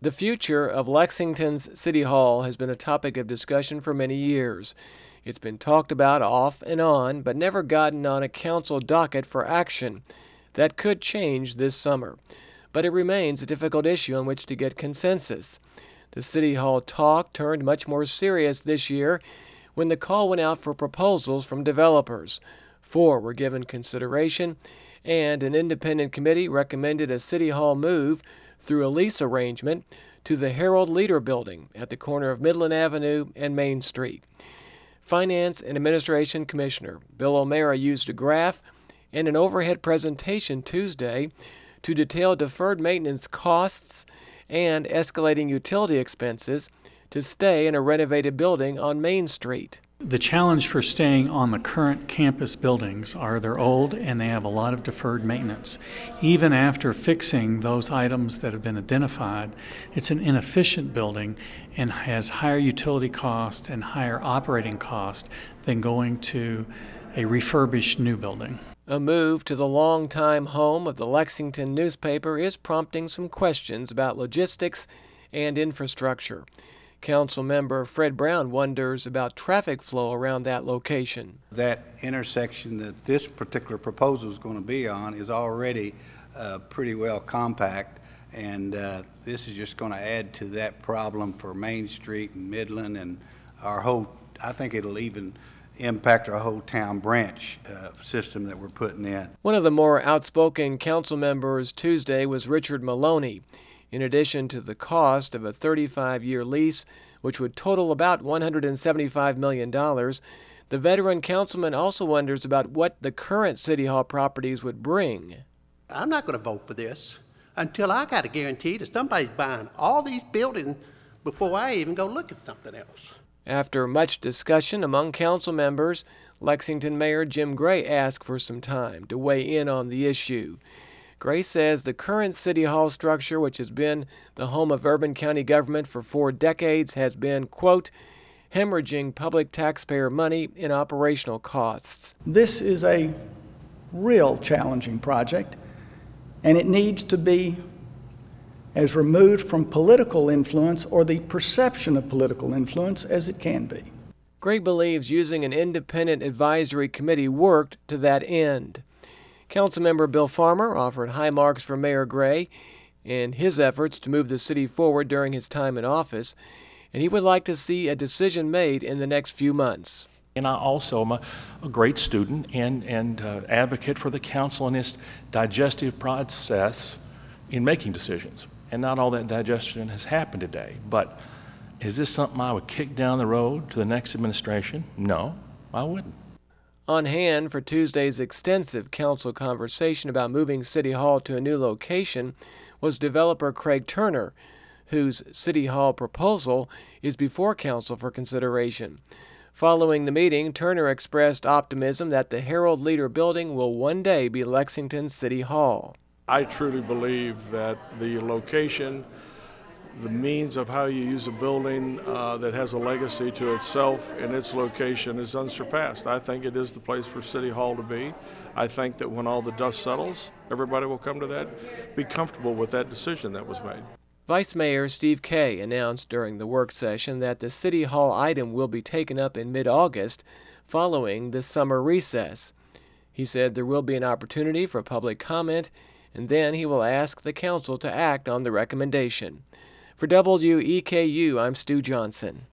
The future of Lexington's City Hall has been a topic of discussion for many years. It's been talked about off and on, but never gotten on a council docket for action. That could change this summer. But it remains a difficult issue on which to get consensus. The City Hall talk turned much more serious this year when the call went out for proposals from developers. 4 were given consideration, and an independent committee recommended a City Hall move through a lease arrangement to the Harold Leader Building at the corner of Midland Avenue and Main Street. Finance and Administration Commissioner Bill O'Meara used a graph and an overhead presentation Tuesday to detail deferred maintenance costs and escalating utility expenses to stay in a renovated building on Main Street. The challenge for staying on the current campus buildings are they're old and they have a lot of deferred maintenance. Even after fixing those items that have been identified, it's an inefficient building and has higher utility cost and higher operating cost than going to a refurbished new building. A move to the longtime home of the Lexington newspaper is prompting some questions about logistics and infrastructure. Council member Fred Brown wonders about traffic flow around that location. That intersection that this particular proposal is going to be on is already pretty well compact, and this is just going to add to that problem for Main Street and Midland and our whole, I think it'll even impact our whole town branch system that we're putting in. One of the more outspoken council members Tuesday was Richard Maloney. In addition to the cost of a 35-year lease, which would total about $175 million, the veteran councilman also wonders about what the current City Hall properties would bring. I'm not going to vote for this until I got a guarantee that somebody's buying all these buildings before I even go look at something else. After much discussion among council members, Lexington Mayor Jim Gray asked for some time to weigh in on the issue. Gray says the current City Hall structure, which has been the home of urban county government for 4 decades, has been, quote, hemorrhaging public taxpayer money in operational costs. This is a real challenging project, and it needs to be as removed from political influence or the perception of political influence as it can be. Gray believes using an independent advisory committee worked to that end. Councilmember Bill Farmer offered high marks for Mayor Gray in his efforts to move the city forward during his time in office, and he would like to see a decision made in the next few months. And I also am a great student and advocate for the council and its digestive process in making decisions. And not all that digestion has happened today. But is this something I would kick down the road to the next administration? No, I wouldn't. On hand for Tuesday's extensive council conversation about moving City Hall to a new location was developer Craig Turner, whose City Hall proposal is before council for consideration. Following the meeting, Turner expressed optimism that the Harold Leader Building will one day be Lexington City Hall. I truly believe that the location, the means of how you use a building that has a legacy to itself and its location is unsurpassed. I think it is the place for City Hall to be. I think that when all the dust settles, everybody will come to that, be comfortable with that decision that was made. Vice Mayor Steve Kay announced during the work session that the City Hall item will be taken up in mid-August following the summer recess. He said there will be an opportunity for public comment, and then he will ask the council to act on the recommendation. For WEKU, I'm Stu Johnson.